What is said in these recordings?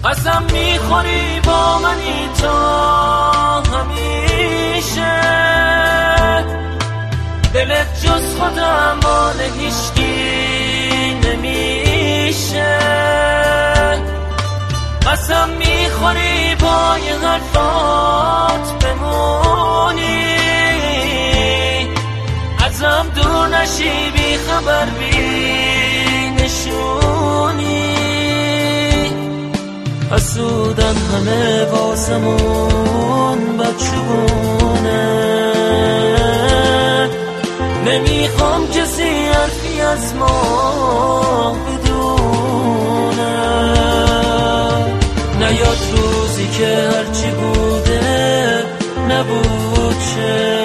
قسم میخوری با منی تا همیشه، دلت جز خودم مال هیچکی نمیشه. قسم میخوری با یه حرفات بمونی، ازم دور نشی بی خبر بی نشونی. حسودن همه واسمون بچگونه، نمیخوام کسی حرفی از ما بدونه. نیاد روزی که هرچی بوده نبود چه،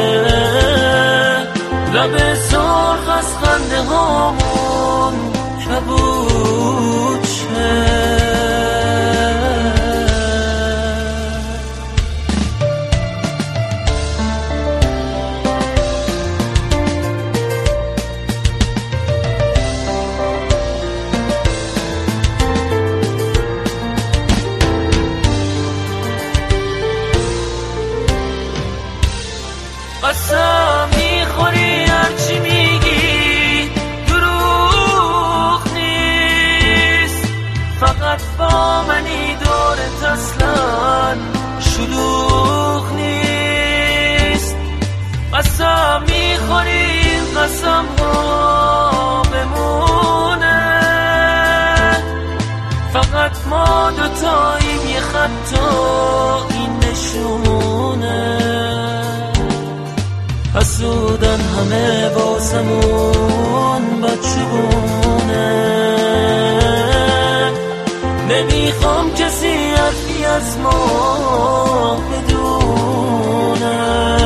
لب سرخ از خنده هامون کبود چه. قسم میخوری هرچی میگی دروغ نیست، فقط با منی دورت اصلا شلوغ نیست. قسم میخوری قسم ها بمونه، فقط ما دوتاییم یه خط و این نشونه. حسودن همه واسمون بچگونه، نمیخوام کسی حرفی از ما بدونه.